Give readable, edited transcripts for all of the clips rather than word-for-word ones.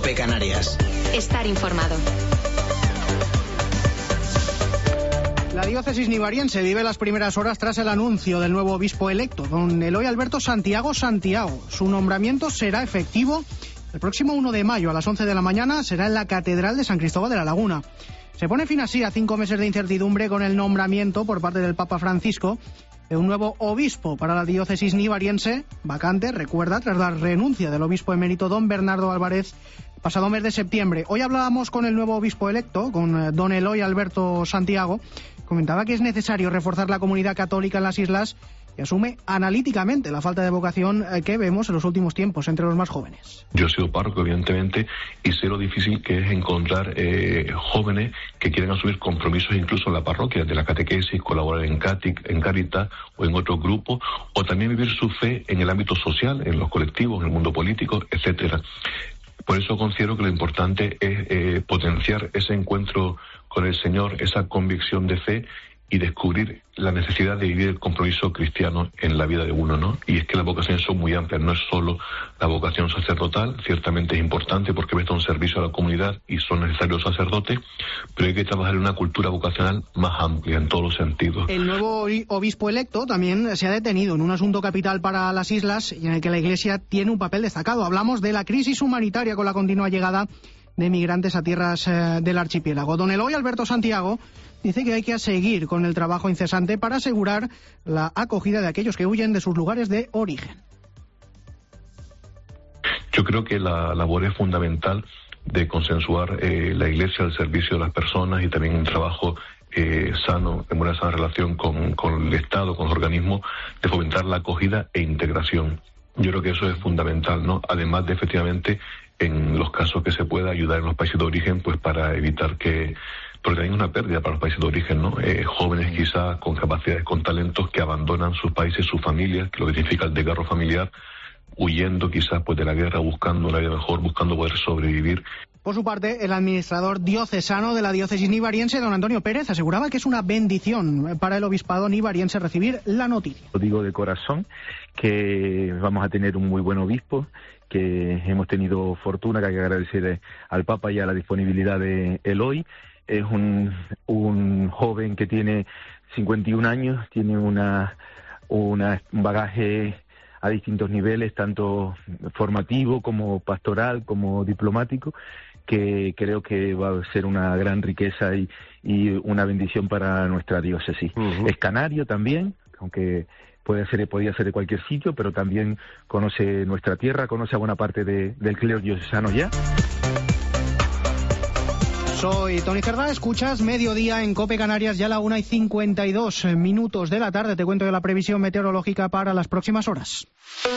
COPE Canarias. Estar informado. La diócesis nivariense vive las primeras horas tras el anuncio del nuevo obispo electo, don Eloy Alberto Santiago. Su nombramiento será efectivo el próximo 1 de mayo a las 11 de la mañana. Será en la Catedral de San Cristóbal de la Laguna. Se pone fin así a 5 meses de incertidumbre con el nombramiento por parte del Papa Francisco de un nuevo obispo para la diócesis nivariense, vacante, recuerda, tras la renuncia del obispo emérito don Bernardo Álvarez pasado mes de septiembre. Hoy hablábamos con el nuevo obispo electo, con don Eloy Alberto Santiago. Comentaba que es necesario reforzar la comunidad católica en las islas y asume analíticamente la falta de vocación que vemos en los últimos tiempos entre los más jóvenes. Yo he sido párroco, evidentemente, y sé lo difícil que es encontrar jóvenes que quieren asumir compromisos incluso en la parroquia, de la catequesis, colaborar en Cáritas o en otros grupos, o también vivir su fe en el ámbito social, en los colectivos, en el mundo político, etcétera. Por eso considero que lo importante es potenciar ese encuentro con el Señor, esa convicción de fe y descubrir la necesidad de vivir el compromiso cristiano en la vida de uno, ¿no? Y es que las vocaciones son muy amplias, no es solo la vocación sacerdotal, ciertamente es importante porque presta un servicio a la comunidad y son necesarios sacerdotes, pero hay que trabajar en una cultura vocacional más amplia en todos los sentidos. El nuevo obispo electo también se ha detenido en un asunto capital para las islas y en el que la Iglesia tiene un papel destacado. Hablamos de la crisis humanitaria con la continua llegada de migrantes a tierras del archipiélago. Don Eloy Alberto Santiago dice que hay que seguir con el trabajo incesante para asegurar la acogida de aquellos que huyen de sus lugares de origen. Yo creo que la labor es fundamental de consensuar la Iglesia al servicio de las personas y también un trabajo sano, en una sana relación con el Estado, con los organismos, de fomentar la acogida e integración. Yo creo que eso es fundamental, ¿no? Además de, efectivamente, en los casos que se pueda ayudar en los países de origen, pues para evitar que, porque hay una pérdida para los países de origen, ¿no? Jóvenes quizás con capacidades, con talentos que abandonan sus países, sus familias, que lo que significa el desgarro familiar, huyendo quizás pues de la guerra, buscando una vida mejor, buscando poder sobrevivir. Por su parte, el administrador diocesano de la diócesis nivariense, don Antonio Pérez, aseguraba que es una bendición para el obispado nivariense recibir la noticia. Lo digo de corazón, que vamos a tener un muy buen obispo, que hemos tenido fortuna, que hay que agradecer al Papa y a la disponibilidad de Eloy. Es un joven que tiene 51 años, tiene un bagaje a distintos niveles, tanto formativo como pastoral, como diplomático, que creo que va a ser una gran riqueza y una bendición para nuestra diócesis. Es canario también, aunque podía ser de cualquier sitio, pero también conoce nuestra tierra, conoce a buena parte del clero diocesano ya. Soy Tony Cerdá, escuchas Mediodía en COPE Canarias, ya la 1:52 de la tarde. Te cuento de la previsión meteorológica para las próximas horas.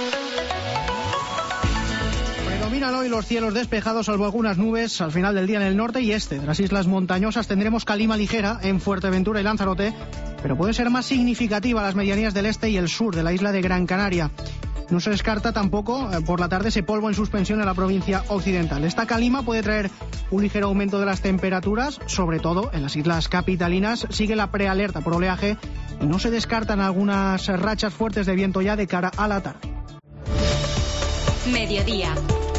Predominan hoy los cielos despejados, salvo algunas nubes al final del día en el norte y este de las islas montañosas. Tendremos calima ligera en Fuerteventura y Lanzarote, pero puede ser más significativa las medianías del este y el sur de la isla de Gran Canaria. No se descarta tampoco por la tarde ese polvo en suspensión en la provincia occidental. Esta calima puede traer un ligero aumento de las temperaturas, sobre todo en las islas capitalinas. Sigue la prealerta por oleaje y no se descartan algunas rachas fuertes de viento ya de cara a la tarde. Mediodía.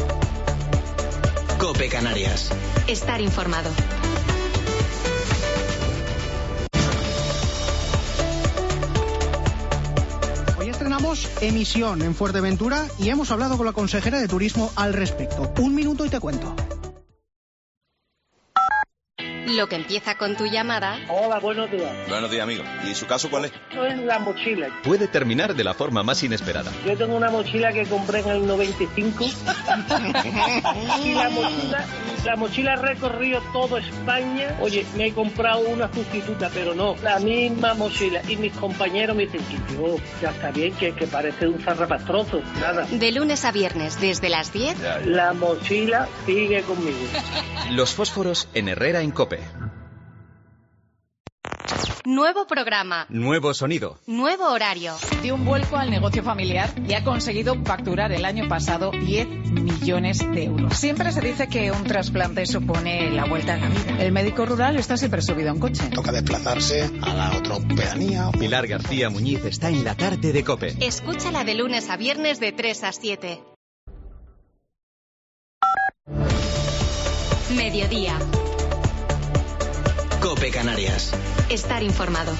COPE Canarias. Estar informado. Estrenamos emisión en Fuerteventura y hemos hablado con la consejera de Turismo al respecto. 1 minuto y te cuento. Lo que empieza con tu llamada. Hola, buenos días. Buenos días, amigo. ¿Y su caso cuál es? Esto es la mochila. Puede terminar de la forma más inesperada. Yo tengo una mochila que compré en el 95 y la mochila ha recorrido todo España. Oye, me he comprado una sustituta, pero no, la misma mochila. Y mis compañeros me dicen que yo, ya está bien, que parece un zarrapastrozo. Nada. De lunes a viernes, desde las 10. Ya. La mochila sigue conmigo. Los fósforos en Herrera en COPE. Nuevo programa. Nuevo sonido. Nuevo horario. Dio un vuelco al negocio familiar y ha conseguido facturar el año pasado 10 millones de euros. Siempre se dice que un trasplante supone la vuelta a la vida. El médico rural está siempre subido a un coche. Toca desplazarse a la otra pedanía. Pilar García Muñiz está en la tarde de COPE. Escúchala de lunes a viernes de 3 a 7. Mediodía. COPE Canarias. Estar informado.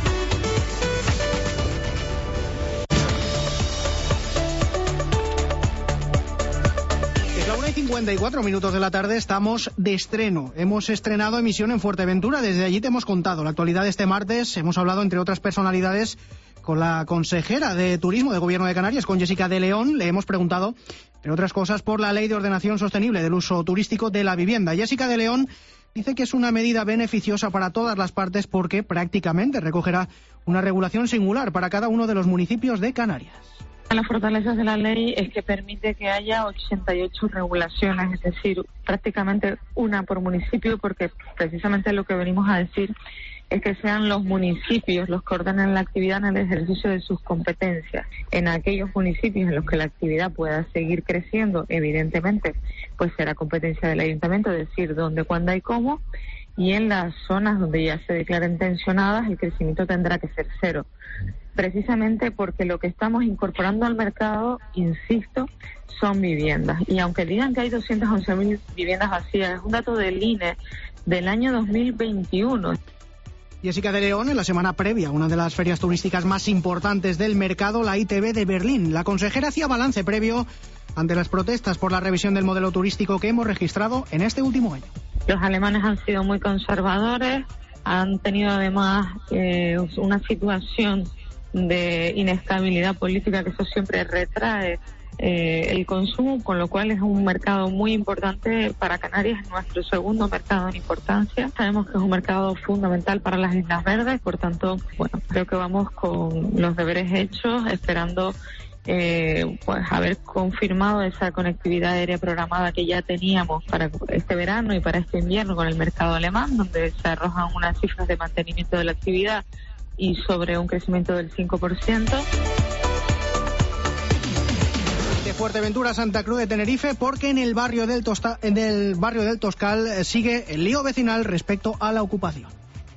Es la 1:54 de la tarde, estamos de estreno. Hemos estrenado emisión en Fuerteventura, desde allí te hemos contado la actualidad de este martes. Hemos hablado, entre otras personalidades, con la consejera de Turismo del Gobierno de Canarias, con Jessica de León. Le hemos preguntado, entre otras cosas, por la Ley de Ordenación Sostenible del Uso Turístico de la Vivienda. Jessica de León dice que es una medida beneficiosa para todas las partes porque prácticamente recogerá una regulación singular para cada uno de los municipios de Canarias. Las fortalezas de la ley es que permite que haya 88 regulaciones, es decir, prácticamente una por municipio, porque precisamente lo que venimos a decir es que sean los municipios los que ordenen la actividad en el ejercicio de sus competencias. En aquellos municipios en los que la actividad pueda seguir creciendo, evidentemente, pues será competencia del ayuntamiento, es decir, dónde, cuándo y cómo, y en las zonas donde ya se declaren tensionadas el crecimiento tendrá que ser cero. Precisamente porque lo que estamos incorporando al mercado, insisto, son viviendas. Y aunque digan que hay 211.000 viviendas vacías, es un dato del INE del año 2021. Jessica de León, en la semana previa a una de las ferias turísticas más importantes del mercado, la ITB de Berlín. La consejera hacía balance previo ante las protestas por la revisión del modelo turístico que hemos registrado en este último año. Los alemanes han sido muy conservadores, han tenido además una situación de inestabilidad política, que eso siempre retrae el consumo, con lo cual es un mercado muy importante para Canarias, es nuestro segundo mercado en importancia. Sabemos que es un mercado fundamental para las Islas Verdes, por tanto, bueno, creo que vamos con los deberes hechos, esperando pues haber confirmado esa conectividad aérea programada que ya teníamos para este verano y para este invierno con el mercado alemán, donde se arrojan unas cifras de mantenimiento de la actividad y sobre un crecimiento del 5%. De Fuerteventura a Santa Cruz de Tenerife, porque en el barrio del Toscal sigue el lío vecinal respecto a la ocupación.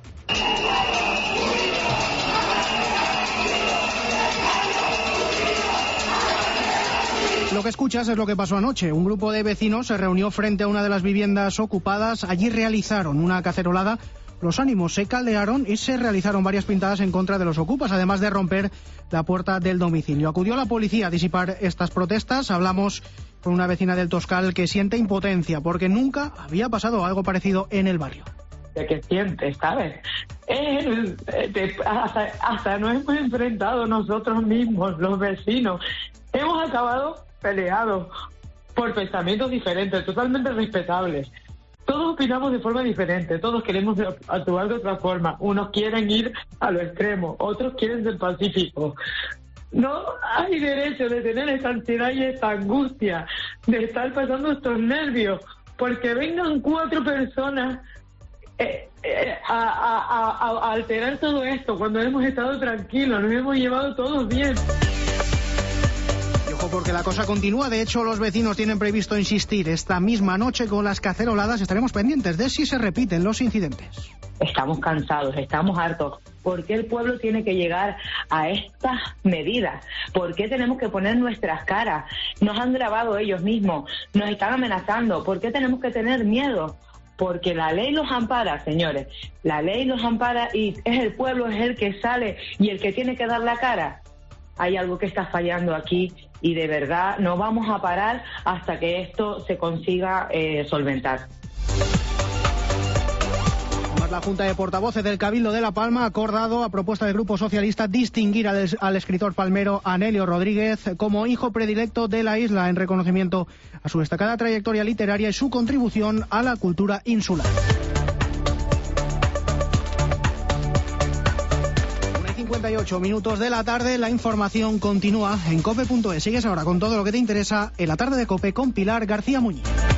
Lo que escuchas es lo que pasó anoche. Un grupo de vecinos se reunió frente a una de las viviendas ocupadas. Allí realizaron una cacerolada. Los ánimos se caldearon y se realizaron varias pintadas en contra de los ocupas, además de romper la puerta del domicilio. Acudió la policía a disipar estas protestas. Hablamos con una vecina del Toscal que siente impotencia porque nunca había pasado algo parecido en el barrio. ¿De qué sientes, sabes? Hasta nos hemos enfrentado nosotros mismos, los vecinos. Hemos acabado peleados por pensamientos diferentes, totalmente respetables. Todos opinamos de forma diferente, todos queremos actuar de otra forma. Unos quieren ir a lo extremo, otros quieren ser pacíficos. No hay derecho de tener esta ansiedad y esta angustia, de estar pasando estos nervios, porque vengan 4 personas a alterar todo esto cuando hemos estado tranquilos, nos hemos llevado todos bien. Porque la cosa continúa. De hecho, los vecinos tienen previsto insistir esta misma noche con las caceroladas. Estaremos pendientes de si se repiten los incidentes. Estamos cansados, estamos hartos. ¿Por qué el pueblo tiene que llegar a estas medidas? ¿Por qué tenemos que poner nuestras caras? Nos han grabado ellos mismos, nos están amenazando. ¿Por qué tenemos que tener miedo? Porque la ley los ampara, señores. La ley los ampara y es el pueblo, es el que sale y el que tiene que dar la cara. Hay algo que está fallando aquí y de verdad no vamos a parar hasta que esto se consiga solventar. La Junta de Portavoces del Cabildo de La Palma ha acordado, a propuesta del Grupo Socialista, distinguir al escritor palmero Anelio Rodríguez como hijo predilecto de la isla en reconocimiento a su destacada trayectoria literaria y su contribución a la cultura insular. 58 minutos de la tarde, la información continúa en cope.es. Sigues ahora con todo lo que te interesa en la tarde de COPE con Pilar García Muñiz.